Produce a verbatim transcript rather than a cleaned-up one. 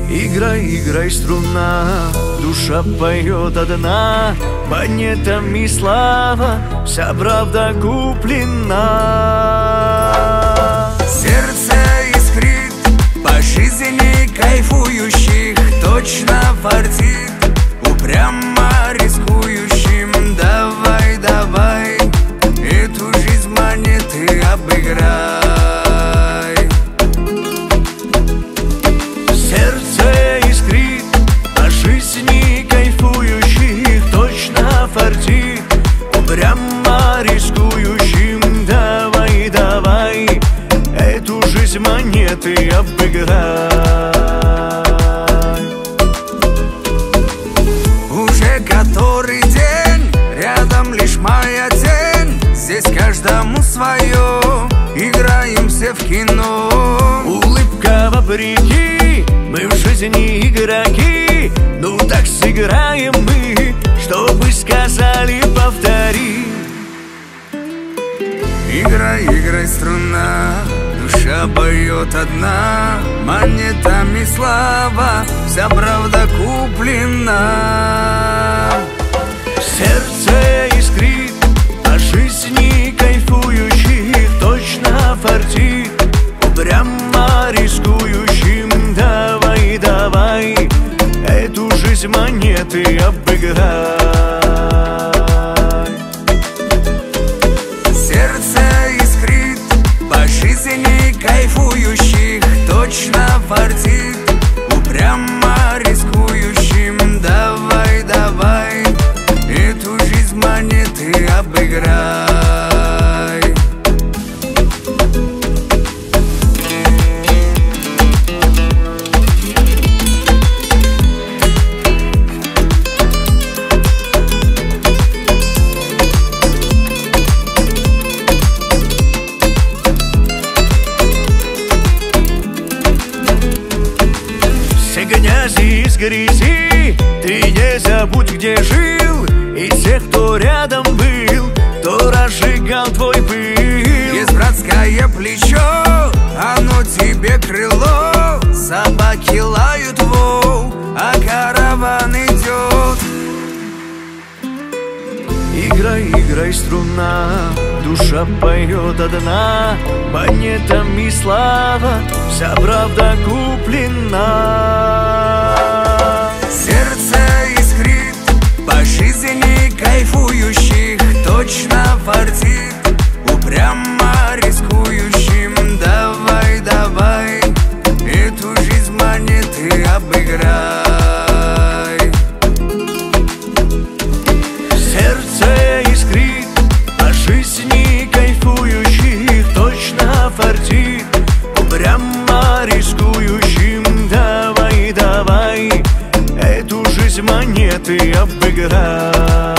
Играй, играй, струна, душа поет одна, монетами слава, вся правда куплена. Сердце искрит по жизни кайфующих, точно фартит упрямо рискующим. Давай, давай, эту жизнь монеты обыграй. Сердце искрит по жизни кайфующих, точно фартит упрямо рискующим. Давай, давай, эту жизнь монеты обыграй. Уже который день, рядом лишь моя тень. Здесь каждому свое, играем все в кино. Улыбка вопреки, мы в жизни игроки. Ну так сыграем мы, чтобы сказали, повтори. Играй, играй, струна, душа поет одна, монетами слава, вся правда куплена. Сердце искрит по жизни кайфующих, точно фартит упрямо рискующим. Давай, давай, эту жизнь монеты обыграй. Сердце искрит по жизни кайфующих, точно фартит упрямо рискующим. Давай, давай, эту жизнь монеты обыграй. Все грязи из грязи, ты не забудь, где жил, и тех, кто рядом был, кто разжигал твой пыл. Есть братское плечо, оно тебе крыло. Собаки лают, воу, а караван идет. Играй, играй, струна, душа поет одна, монетами слава, вся правда куплена. Сердце искрит по жизни кайфующих, точно фартит упрямо рискующим. Давай, давай, эту жизнь монеты обыграй. Сердце искрит по жизни кайфующих, точно фартит упрямо рискующим. Давай, давай, эту жизнь монеты обыграй.